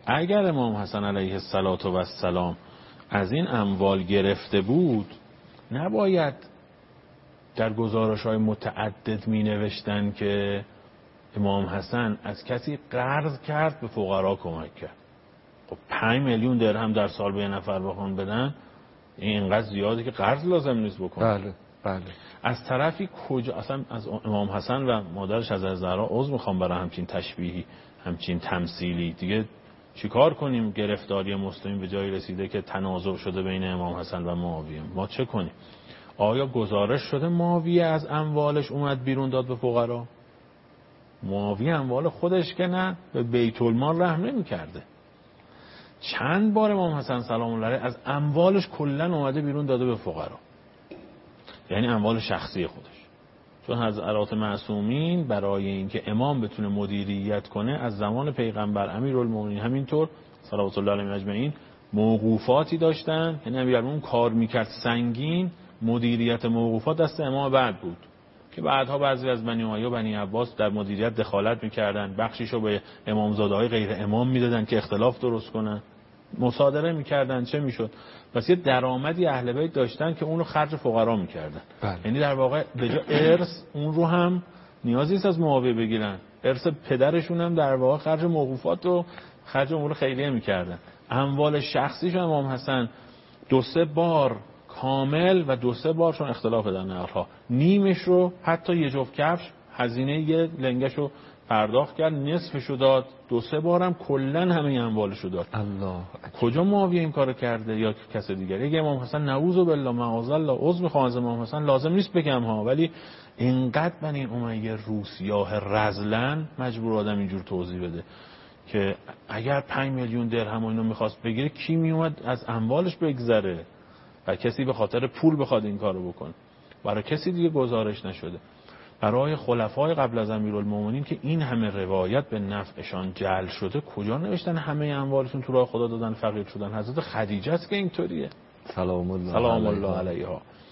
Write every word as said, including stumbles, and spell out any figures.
اگر امام حسن علیه السلام از این اموال گرفته بود، نباید در گزارش‌های متعدد می نوشتن که امام حسن از کسی قرض کرد به فقرا کمک کرد. خب پنج میلیون درهم در سال به یه نفر بخوان بدن، این اینقدر زیاده که قرض لازم نیست بکنه. بله بله. از طرفی کجا اصلا از امام حسن و مادرش از زهرا عذر میخوام برای همچین تشبیهی، همچین تمثیلی. دیگه چیکار کنیم؟ گرفتاری مسلمین به جایی رسیده که تنازع شده بین امام حسن و معاویه. ما چه کنیم؟ آیا گزارش شده معاویه از اموالش اومد بیرون داد به فقرا؟ معاویه اموال خودش که نه، به بیت المال رحم نمی‌کرده. چند بار امام حسن سلام الله علیه از اموالش کلا اومده بیرون داده به فقرا، یعنی اموال شخصی خودش. چون حضرات معصومین برای اینکه امام بتونه مدیریت کنه از زمان پیغمبر امیرالمومنین همینطور صلوات الله علیهم اجمعین موقوفاتی داشتن، یعنی امیرالمومنین کار میکرد سنگین، مدیریت موقوفات دست امام بعد بود که بعدها بعضی از بنی امیه و بنی عباس در مدیریت دخالت میکردن، بخشیشو به امامزاده‌های غیر امام میدادن که اختلاف درست کنن، مصادره میکردن. چه میشد؟ پس یه درآمدی اهل بیت داشتن که اون رو خرج فقرا میکردن. یعنی در واقع به جای ارث اون رو هم نیازی نیست از معاویه بگیرن، ارث پدرشون هم در واقع خرج موقوفات و خرج امور خیریه میکردن. اموال شخصیش امام حسن دو سه بار کامل و دو سه بارشون اختلاف در نقل‌ها، نیمش رو حتی یه جفت کفش هزینه یه لنگش رو پرداخت کرد، نصفشو داد، دو سه بارم کلن همه اموالشو داد. الله. کجا معاویه این کارو کرده یا کس دیگر؟ اگه امام حسن نعوذ بالله معاذ الله عذر میخوام از امام حسن، لازم نیست بگم ها، ولی اینقدر بنی امیه روسیاه رذلن مجبور آدم اینجور توضیح بده که اگر پنج میلیون درهم اینو میخواست بگیره کی میومد از اموالش بگذره و کسی به خاطر پول بخواد این کارو بکنه؟ برای کسی دیگه گزارش نشده. برای خلفای قبل از امیرالمومنین که این همه روایت به نفعشان جعل شده، کجا نوشتن همه اموالشون تو راه خدا دادن فقیر شدن؟ حضرت خدیجه است که اینطوریه سلام الله سلام الله علیها.